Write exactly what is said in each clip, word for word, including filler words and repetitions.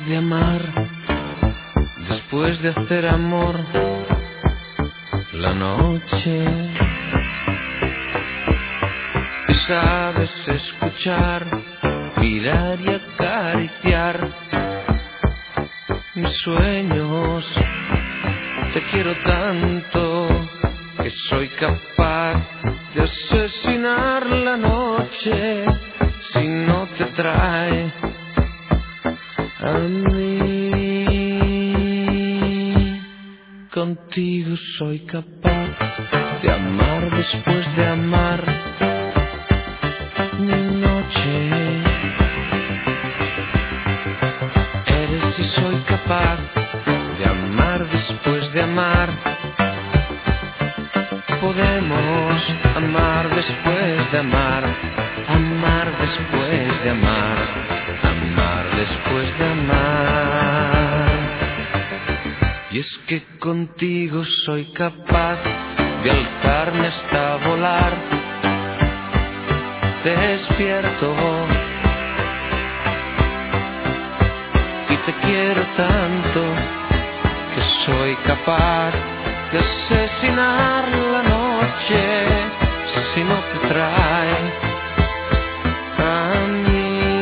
de amar, después de hacer amor, la noche. Sabes escuchar, mirar y acariciar mis sueños. Te quiero tanto que soy capaz de asesinar la noche si no te trae a mí. Contigo soy capaz de amar después de amar mi noche. Eres y soy capaz de amar después de amar. Podemos amar después de amar, amar después de amar, amar después de amar. Y es que contigo soy capaz de alzarme hasta volar. Despierto y te quiero tanto que soy capaz de asesinar la noche si no te trae a mí.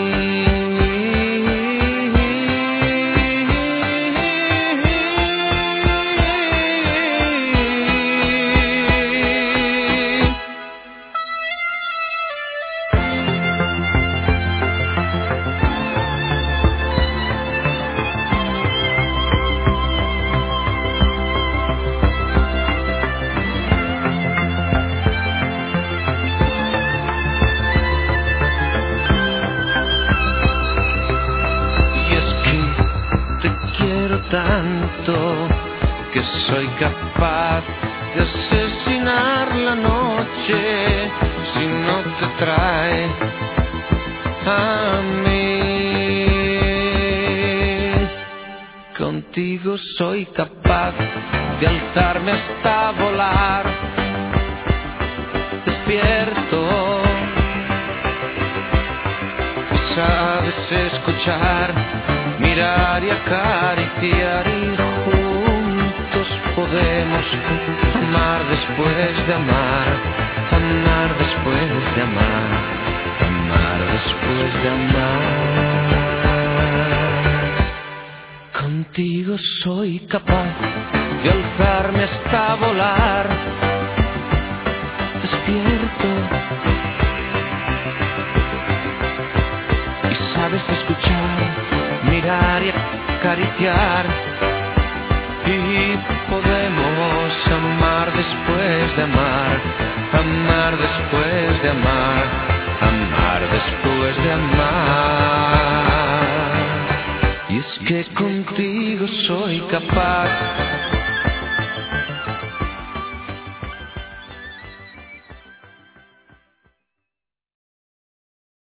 Tanto que soy capaz de asesinar la noche si no te trae a mí. Contigo soy capaz de alzarme hasta volar. Despierto y sabes escuchar, mirar y acariciar, y juntos podemos amar después de amar, amar después de amar, amar después de amar. Contigo soy capaz de alzarme hasta volar. Despierto y sabes escuchar, mirar y acariciar, y podemos amar después de amar, amar después de amar, amar después de amar. Y es que contigo soy capaz